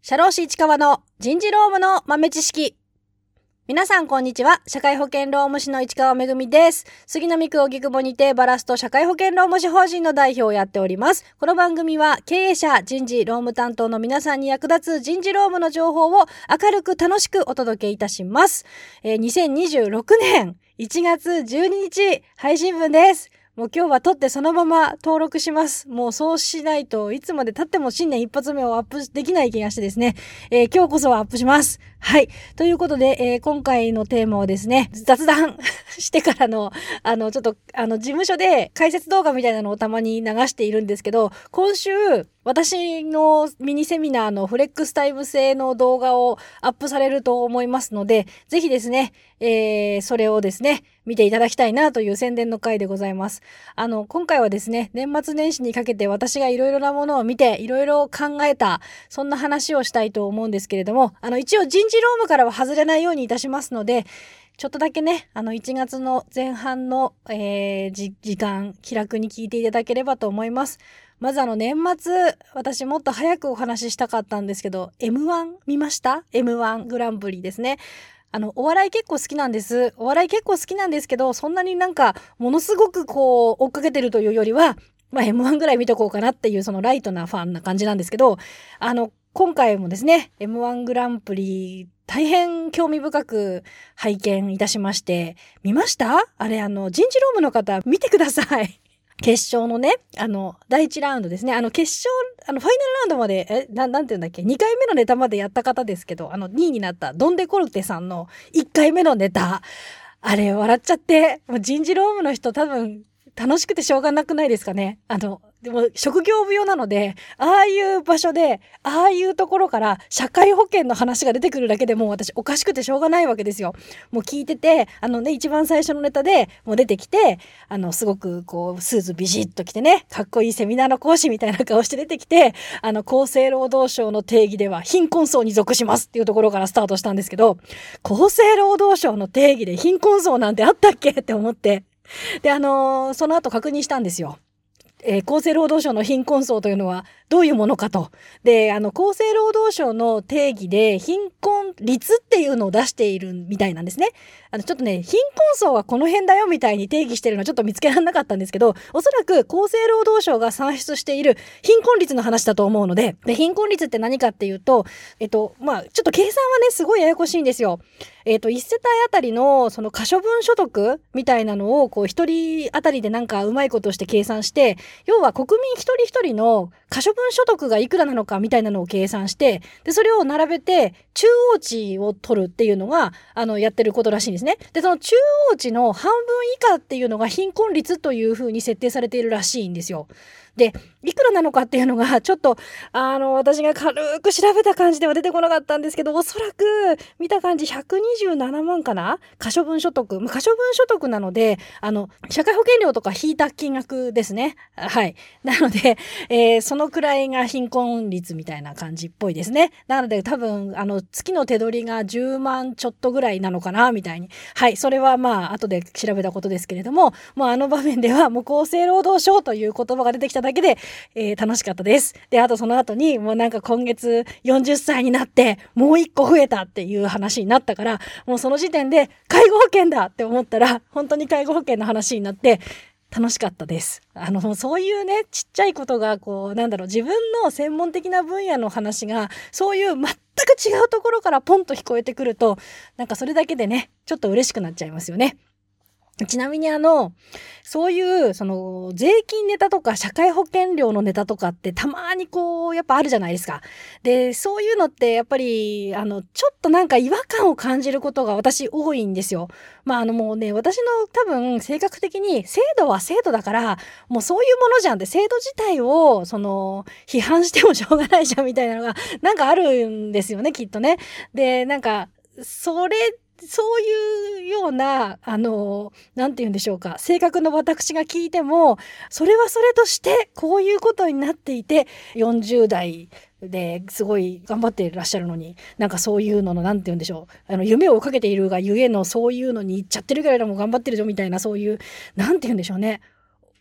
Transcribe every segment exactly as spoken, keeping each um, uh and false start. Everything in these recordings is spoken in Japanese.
社労士市川の人事労務の豆知識。皆さんこんにちは。社会保険労務士の市川めぐみです。杉並区荻窪にてバラスト社会保険労務士法人の代表をやっております。この番組は経営者、人事、労務担当の皆さんに役立つ人事労務の情報を明るく楽しくお届けいたします。えー、にせんにじゅうろくねんいちがつじゅうににち配信分です。もう今日は撮ってそのまま登録します。もうそうしないといつまで経っても新年一発目をアップできない気がしてですね、えー、今日こそはアップします。はい。ということで、えー、今回のテーマはですね、雑談してからの、あの、ちょっと、あの、事務所で解説動画みたいなのをたまに流しているんですけど、今週、私のミニセミナーのフレックスタイム製の動画をアップされると思いますので、ぜひですね、えー、それをですね、見ていただきたいなという宣伝の回でございます。あの、今回はですね、年末年始にかけて私がいろいろなものを見て、いろいろ考えた、そんな話をしたいと思うんですけれども、あの、一応人事労務からは外れないようにいたしますので、ちょっとだけね、あの、いちがつの前半の、えー、じ時間、気楽に聞いていただければと思います。まずあの、年末、私もっと早くお話ししたかったんですけど、エムワン 見ました？ エムワン グランプリですね。あの、お笑い結構好きなんです。お笑い結構好きなんですけど、そんなになんか、ものすごくこう、追っかけてるというよりは、まあ エムワン ぐらい見とこうかなっていう、そのライトなファンな感じなんですけど、あの、今回もですね、エムワン グランプリ、大変興味深く拝見いたしまして、見ました？あれ、あの、人事労務の方、見てください。決勝のね、あの、だいいちラウンドですね。あの、決勝、あの、ファイナルラウンドまで、え、な、なんて言うんだっけ ?に 回目のネタまでやった方ですけど、あの、にいになったドンデコルテさんのいっかいめのネタ。あれ、笑っちゃって、もう人事労務の人多分、楽しくてしょうがなくないですかね。あの、でも職業病なので、ああいう場所で、ああいうところから社会保険の話が出てくるだけでもう私おかしくてしょうがないわけですよ。もう聞いてて、あのね、一番最初のネタでもう出てきて、あの、すごくこう、スーツビシッと着てね、かっこいいセミナーの講師みたいな顔して出てきて、あの、厚生労働省の定義では貧困層に属しますっていうところからスタートしたんですけど、厚生労働省の定義で貧困層なんてあったっけって思って、で、あのー、その後確認したんですよ。えー、厚生労働省の貧困層というのはどういうものかと。で、あの、厚生労働省の定義で貧困率っていうのを出しているみたいなんですね。あの、ちょっとね、貧困層はこの辺だよみたいに定義してるのはちょっと見つけられなかったんですけど、おそらく厚生労働省が算出している貧困率の話だと思うので、で、貧困率って何かっていうと、えっと、まあ、ちょっと計算はね、すごいややこしいんですよ。えっと、一世帯あたりの、その可処分所得みたいなのを、こう、一人あたりでなんかうまいことして計算して、要は国民一人一人の可処分所得がいくらなのかみたいなのを計算して、で、それを並べて、中央値を取るっていうのが、あの、やってることらしいんですね。で、その中央値の半分以下っていうのが貧困率という風に設定されているらしいんですよ。で、いくらなのかっていうのが、ちょっと、あの、私が軽く調べた感じでは出てこなかったんですけど、おそらく、見た感じひゃくにじゅうななまんかな？可処分所得。可処分所得なので、あの、社会保険料とか引いた金額ですね。はい。なので、えー、そのくらいが貧困率みたいな感じっぽいですね。なので、多分、あの、月の手取りがじゅうまんちょっとぐらいなのかな、みたいに。はい。それはまあ、後で調べたことですけれども、もうあの場面では、もう厚生労働省という言葉が出てきただけで、えー、楽しかったです。で、あとその後に、もうなんか今月よんじゅっさいになって、もう一個増えたっていう話になったから、もうその時点で、介護保険だって思ったら、本当に介護保険の話になって、楽しかったです。あの、そういうね、ちっちゃいことが、こう、なんだろう、自分の専門的な分野の話が、そういう全く違うところからポンと聞こえてくると、なんかそれだけでね、ちょっと嬉しくなっちゃいますよね。ちなみにあの、そういう、その、税金ネタとか社会保険料のネタとかってたまにこう、やっぱあるじゃないですか。で、そういうのってやっぱり、あの、ちょっとなんか違和感を感じることが私多いんですよ。まああのもうね、私の多分性格的に制度は制度だから、もうそういうものじゃんって、制度自体を、その、批判してもしょうがないじゃんみたいなのが、なんかあるんですよね、きっとね。で、なんか、それ、そういうような、あの、なんて言うんでしょうか、性格の私が聞いても、それはそれとして、こういうことになっていて、よんじゅう代ですごい頑張っていらっしゃるのに、なんかそういうのの、なんて言うんでしょう、あの、夢を追いかけているがゆえの、そういうのに行っちゃってるぐらいでも頑張ってるぞみたいな、そういう、なんて言うんでしょうね。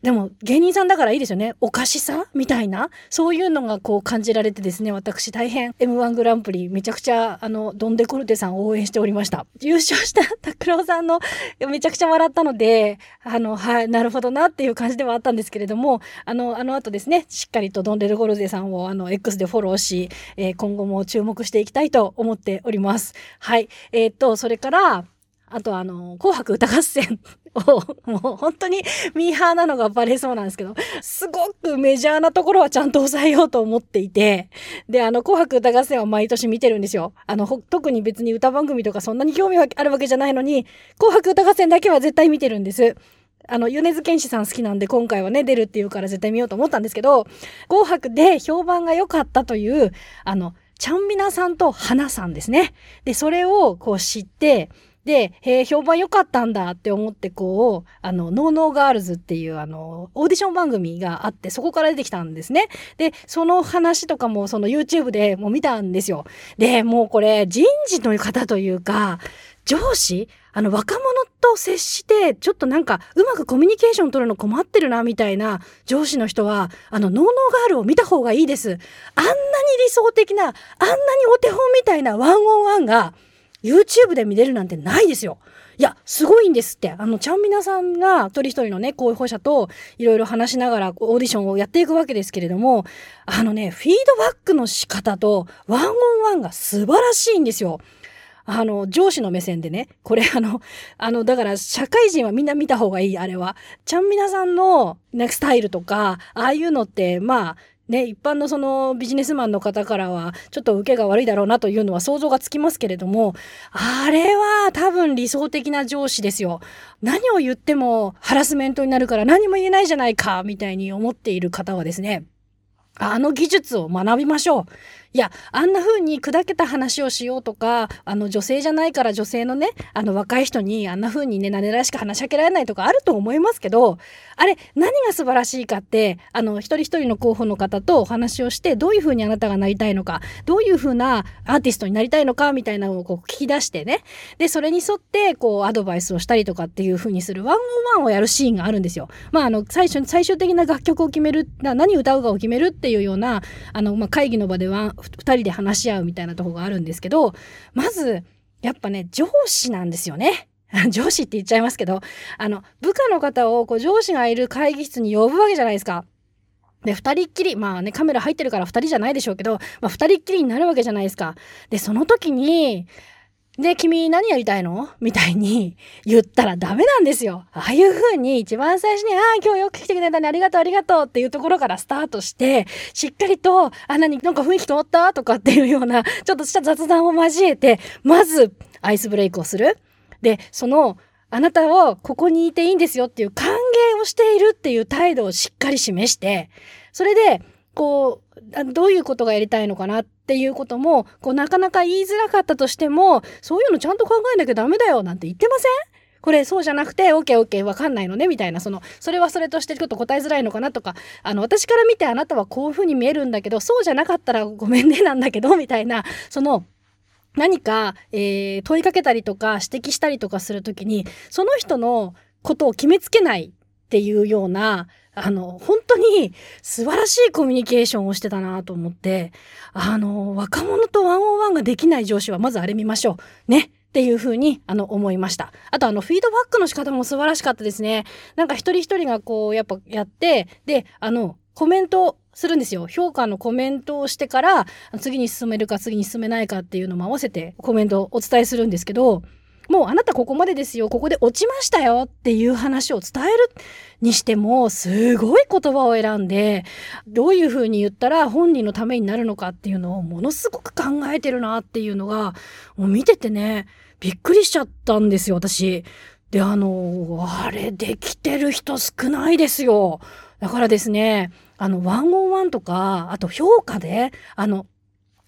でも芸人さんだからいいですよね。おかしさみたいな、そういうのがこう感じられてですね、私大変 エムワン グランプリめちゃくちゃあのドンデコルテさんを応援しておりました。優勝した拓郎さんのめちゃくちゃ笑ったので、あのはいなるほどなっていう感じではあったんですけれども、あのあの後ですね、しっかりとドンデコルテさんをあの X でフォローし、えー、今後も注目していきたいと思っております。はい、えー、っとそれからあとあの紅白歌合戦をもう本当にミーハーなのがバレそうなんですけど、すごくメジャーなところはちゃんと抑えようと思っていて、であの紅白歌合戦は毎年見てるんですよ。あの特に別に歌番組とかそんなに興味があるわけじゃないのに、紅白歌合戦だけは絶対見てるんです。あの米津玄師さん好きなんで今回はね出るっていうから絶対見ようと思ったんですけど、紅白で評判が良かったというあのちゃんみなさんと花さんですね。でそれをこう知って、で、へー評判良かったんだって思ってこう、あの、ノーノーガールズっていうあの、オーディション番組があって、そこから出てきたんですね。で、その話とかもその YouTube でもう見たんですよ。で、もうこれ人事の方というか、上司あの、若者と接して、ちょっとなんか、うまくコミュニケーション取るの困ってるな、みたいな上司の人は、あの、ノーノーガールを見た方がいいです。あんなに理想的な、あんなにお手本みたいなワンオンワンが、YouTube で見れるなんてないですよ。いや、すごいんですって。あの、ちゃんみなさんが一人一人のね、候補者といろいろ話しながらオーディションをやっていくわけですけれども、あのね、フィードバックの仕方とワンオンワンが素晴らしいんですよ。あの、上司の目線でね、これあの、あの、だから社会人はみんな見た方がいい、あれは。ちゃんみなさんの、ね、スタイルとか、ああいうのって、まあ、ね、一般のそのビジネスマンの方からはちょっと受けが悪いだろうなというのは想像がつきますけれども、あれは多分理想的な上司ですよ。何を言ってもハラスメントになるから何も言えないじゃないかみたいに思っている方はですね、あの技術を学びましょう。いや、あんな風に砕けた話をしようとか、あの女性じゃないから女性のね、あの若い人にあんな風にね、なれらしく話しかけられないとかあると思いますけど、あれ、何が素晴らしいかって、あの、一人一人の候補の方とお話をして、どういう風にあなたがなりたいのか、どういう風なアーティストになりたいのか、みたいなのをこう聞き出してね。で、それに沿って、こう、アドバイスをしたりとかっていう風にするワンオンワンをやるシーンがあるんですよ。まあ、あの、最初に、最終的な楽曲を決める、何歌うかを決めるっていうような、あの、まあ、会議の場では、二人で話し合うみたいなところがあるんですけど、まず、やっぱね、上司なんですよね。上司って言っちゃいますけど、あの、部下の方をこう上司がいる会議室に呼ぶわけじゃないですか。で、二人っきり、まあね、カメラ入ってるから二人じゃないでしょうけど、まあ二人っきりになるわけじゃないですか。で、その時に、で、君何やりたいのみたいに言ったらダメなんですよ。ああいう風に一番最初に、ああ、今日よく来てくれたね、ありがとう、ありがとうっていうところからスタートして、しっかりと、あ、何、なんか雰囲気変わったとかっていうような、ちょっとした雑談を交えて、まず、アイスブレイクをする。で、その、あなたをここにいていいんですよっていう歓迎をしているっていう態度をしっかり示して、それで、こう、どういうことがやりたいのかなっていうことも、こう、なかなか言いづらかったとしても、そういうのちゃんと考えなきゃダメだよなんて言ってません？これそうじゃなくて、オッケーオッケーわかんないのねみたいな、その、それはそれとしてちょっと答えづらいのかなとか、あの、私から見てあなたはこういうふうに見えるんだけど、そうじゃなかったらごめんねなんだけど、みたいな、その、何か、えー、問いかけたりとか指摘したりとかするときに、その人のことを決めつけないっていうような、あの、本当に素晴らしいコミュニケーションをしてたなと思って、あの、若者とワンオンワンができない上司はまずあれ見ましょう。ね。っていうふうに、あの、思いました。あと、あの、フィードバックの仕方も素晴らしかったですね。なんか一人一人がこう、やっぱやって、で、あの、コメントするんですよ。評価のコメントをしてから、次に進めるか次に進めないかっていうのも合わせてコメントをお伝えするんですけど、もうあなたここまでですよ、ここで落ちましたよっていう話を伝えるにしても、すごい言葉を選んで、どういう風に言ったら本人のためになるのかっていうのをものすごく考えてるなっていうのが、もう見ててね、びっくりしちゃったんですよ、私。で、あの、あれできてる人少ないですよ。だからですね、あの、ワンオンワンとか、あと評価で、あの、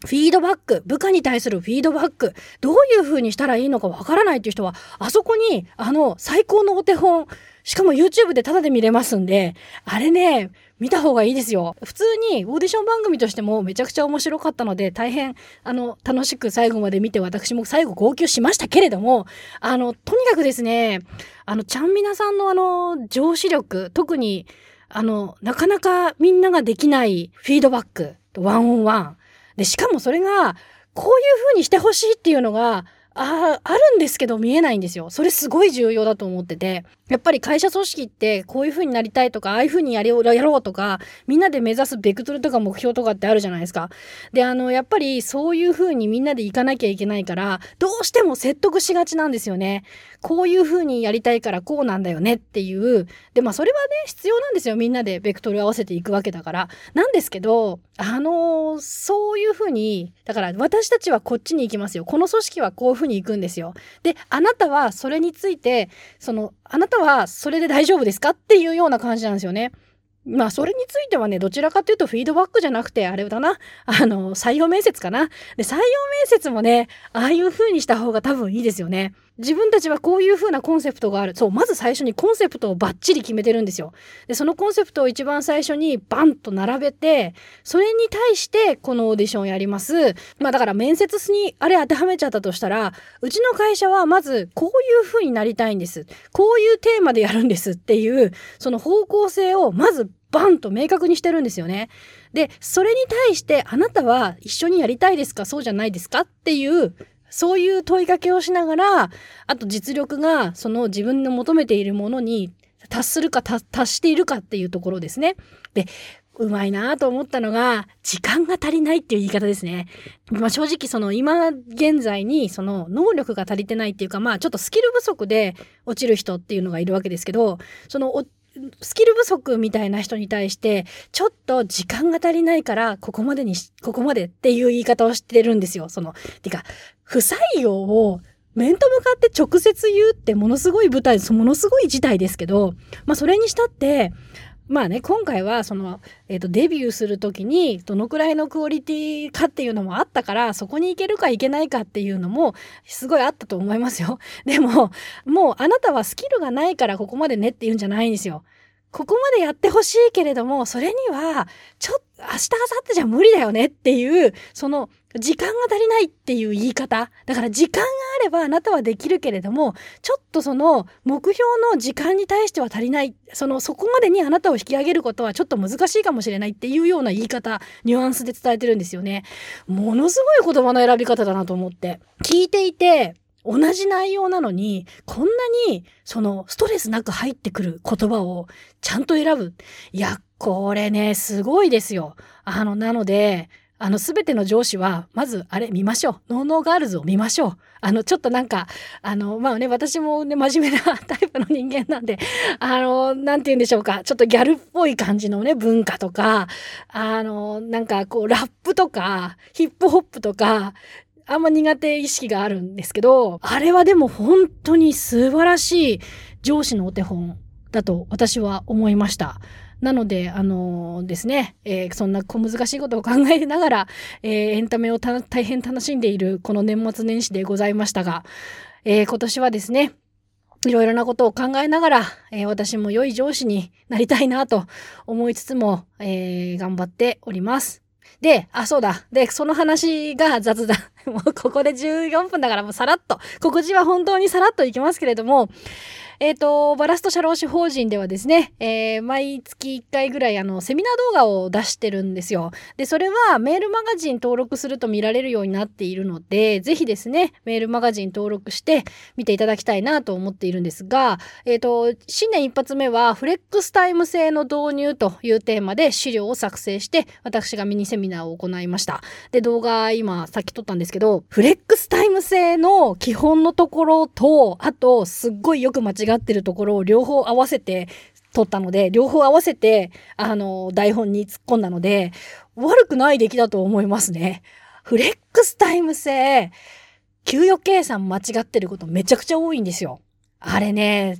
フィードバック、部下に対するフィードバック、どういう風にしたらいいのかわからないっていう人は、あそこに、あの、最高のお手本、しかも YouTube でタダで見れますんで、あれね、見た方がいいですよ。普通にオーディション番組としてもめちゃくちゃ面白かったので、大変、あの、楽しく最後まで見て、私も最後号泣しましたけれども、あの、とにかくですね、あの、ちゃんみなさんのあの、上司力、特に、あの、なかなかみんなができないフィードバック、ワンオンワン。で、しかもそれが、こういう風にしてほしいっていうのが、ああ、あるんですけど見えないんですよ。それすごい重要だと思ってて。やっぱり会社組織ってこういう風になりたいとか、ああいう風にやりやろうとか、みんなで目指すベクトルとか目標とかってあるじゃないですか。で、あの、やっぱりそういう風にみんなで行かなきゃいけないから、どうしても説得しがちなんですよね。こういう風にやりたいからこうなんだよねっていう。で、まあそれはね、必要なんですよ。みんなでベクトル合わせていくわけだから。なんですけど、あの、そういう風に、だから私たちはこっちに行きますよ。この組織はこういう風に行くんですよ。で、あなたはそれについて、その、あなたはそれで大丈夫ですかっていうような感じなんですよね。まあ、それについてはね、どちらかというとフィードバックじゃなくて、あれだな。あの、採用面接かな。で、採用面接もね、ああいう風にした方が多分いいですよね。自分たちはこういう風なコンセプトがある。そう、まず最初にコンセプトをバッチリ決めてるんですよ。で、そのコンセプトを一番最初にバンと並べて、それに対してこのオーディションをやります。まあだから面接にあれ当てはめちゃったとしたら、うちの会社はまずこういう風になりたいんです。こういうテーマでやるんですっていう、その方向性をまずバンと明確にしてるんですよね。で、それに対してあなたは一緒にやりたいですか、そうじゃないですかっていう、そういう問いかけをしながら、あと実力がその自分の求めているものに達するか達しているかっていうところですね。で、うまいなと思ったのが、時間が足りないっていう言い方ですね。まあ正直その今現在にその能力が足りてないっていうか、まあちょっとスキル不足で落ちる人っていうのがいるわけですけど、そのスキル不足みたいな人に対して、ちょっと時間が足りないから、ここまでにし、ここまでっていう言い方をしてるんですよ。その、てか、不採用を面と向かって直接言うってものすごい舞台、ものすごい事態ですけど、まあそれにしたって、まあね、今回はその、えっと、デビューするときにどのくらいのクオリティかっていうのもあったから、そこに行けるか行けないかっていうのもすごいあったと思いますよ。でも、もうあなたはスキルがないからここまでねっていうんじゃないんですよ。ここまでやってほしいけれども、それには、ちょっと明日、明後日じゃ無理だよねっていう、その、時間が足りないっていう言い方。だから時間があればあなたはできるけれども、ちょっとその目標の時間に対しては足りない。その、そこまでにあなたを引き上げることはちょっと難しいかもしれないっていうような言い方、ニュアンスで伝えてるんですよね。ものすごい言葉の選び方だなと思って。聞いていて、同じ内容なのに、こんなに、その、ストレスなく入ってくる言葉をちゃんと選ぶ。いや、これね、すごいですよ。あの、なので、あの、すべての上司は、まず、あれ、見ましょう。ノーノーガールズを見ましょう。あの、ちょっとなんか、あの、まあね、私もね、真面目なタイプの人間なんで、あの、なんて言うんでしょうか。ちょっとギャルっぽい感じのね、文化とか、あの、なんかこう、ラップとか、ヒップホップとか、あんま苦手意識があるんですけど、あれはでも本当に素晴らしい上司のお手本だと私は思いました。なので、あのー、ですね、えー、そんな小難しいことを考えながら、えー、エンタメをた大変楽しんでいるこの年末年始でございましたが、えー、今年はですね、いろいろなことを考えながら、えー、私も良い上司になりたいなと思いつつも、えー、頑張っております。で、あ、そうだ。で、その話が雑談。もうここでじゅうよんぷんだからもうさらっと。告知は本当にさらっといきますけれども、えっと、バラスト社労士法人ではですね、えー、毎月いっかいぐらいあの、セミナー動画を出してるんですよ。で、それはメールマガジン登録すると見られるようになっているので、ぜひですね、メールマガジン登録して見ていただきたいなと思っているんですが、えっと、新年一発目はフレックスタイム制の導入というテーマで資料を作成して、私がミニセミナーを行いました。で、動画今さっき撮ったんですけど、フレックスタイム制の基本のところと、あと、すっごいよく間違違ってるところを両方合わせて撮ったので、両方合わせて、あの、台本に突っ込んだので、悪くない出来だと思いますね。フレックスタイム制、給与計算間違ってることめちゃくちゃ多いんですよ。あれね、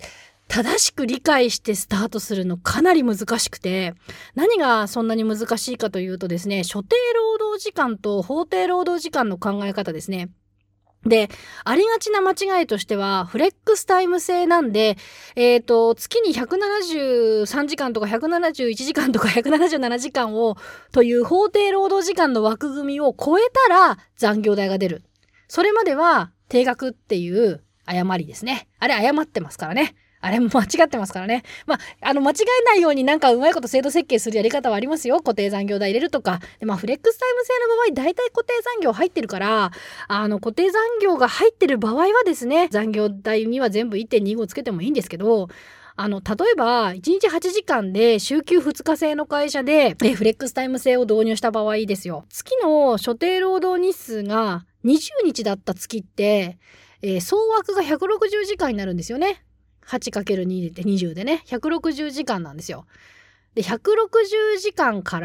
正しく理解してスタートするのかなり難しくて、何がそんなに難しいかというとですね、所定労働時間と法定労働時間の考え方ですね。で、ありがちな間違いとしては、フレックスタイム制なんで、えっと、月にひゃくななじゅうさんじかんとかひゃくななじゅういちじかんとかひゃくななじゅうななじかんを、という法定労働時間の枠組みを超えたら残業代が出る。それまでは定額っていう誤りですね。あれ誤ってますからね。あれも間違ってますからね。まあ、あの、間違えないようになんかうまいこと制度設計するやり方はありますよ。固定残業代入れるとか。で、まあ、フレックスタイム制の場合、大体固定残業入ってるから、あの、固定残業が入ってる場合はですね、残業代には全部 いってんにご つけてもいいんですけど、あの、例えば、いちにちはちじかんで週休ふつか制の会社で、えフレックスタイム制を導入した場合ですよ。月の所定労働日数がにじゅうにちだった月って、えー、総枠がひゃくろくじゅうじかんになるんですよね。はちかけるに でにじゅうでね、ひゃくろくじゅうじかんなんですよ。で、ひゃくろくじゅうじかんから、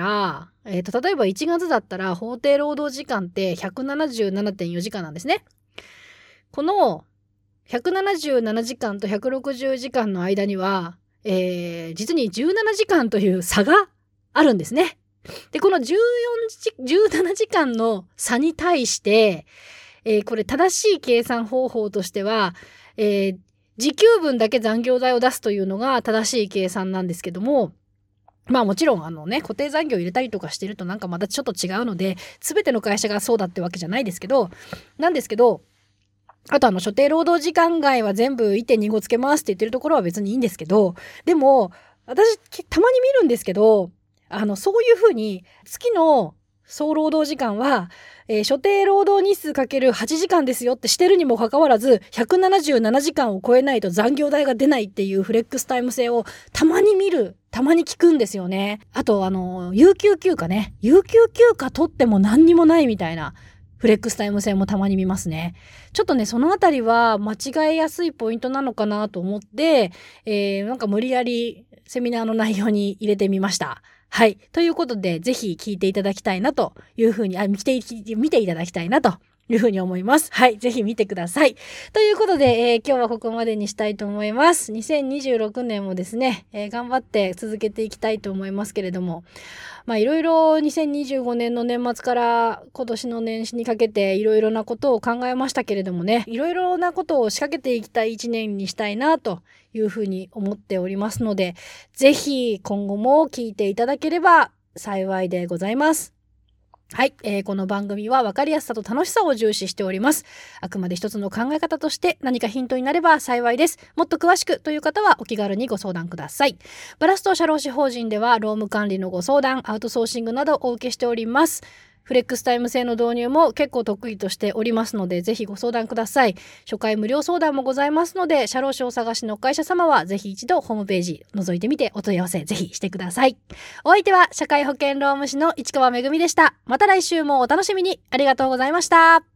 えーと、例えばいちがつだったら法定労働時間ってひゃくななじゅうななてんよじかんなんですね。このひゃくななじゅうななじかんとひゃくろくじゅうじかんの間には、えー、実にじゅうななじかんという差があるんですね。で、このじゅうよんじ、じゅうななじかんの差に対して、えー、これ正しい計算方法としては、えー時給分だけ残業代を出すというのが正しい計算なんですけども、まあもちろんあのね、固定残業入れたりとかしてるとなんかまたちょっと違うので、全ての会社がそうだってわけじゃないですけど、なんですけど、あとあの所定労働時間外は全部 いってんにご つけますって言ってるところは別にいいんですけど、でも私たまに見るんですけど、あのそういうふうに月の総労働時間は、えー、所定労働日数かけるはちじかんですよってしてるにもかかわらずひゃくななじゅうななじかんを超えないと残業代が出ないっていうフレックスタイム制をたまに見る、たまに聞くんですよね。あとあの有給休暇ね、有給休暇取っても何にもないみたいなフレックスタイム制もたまに見ますね。ちょっとね、そのあたりは間違えやすいポイントなのかなと思って、えー、なんか無理やりセミナーの内容に入れてみました。はい。ということで、ぜひ聞いていただきたいなというふうに、あ、見て、見ていただきたいなというふうに思います。はい。ぜひ見てください。ということで、えー、今日はここまでにしたいと思います。にせんにじゅうろくねんもですね、えー、頑張って続けていきたいと思いますけれども、まあいろいろにせんにじゅうごねんの年末から今年の年始にかけていろいろなことを考えましたけれどもね、いろいろなことを仕掛けていきたい一年にしたいなというふうに思っておりますので、ぜひ今後も聞いていただければ幸いでございます。はい、えー、この番組は分かりやすさと楽しさを重視しております。あくまで一つの考え方として何かヒントになれば幸いです。もっと詳しくという方はお気軽にご相談ください。バラスト社労士法人では労務管理のご相談、アウトソーシングなどお受けしております。フレックスタイム制の導入も結構得意としておりますので、ぜひご相談ください。初回無料相談もございますので、社労士をお探しの会社様はぜひ一度ホームページ覗いてみてお問い合わせぜひしてください。お相手は社会保険労務士の市川めぐみでした。また来週もお楽しみに。ありがとうございました。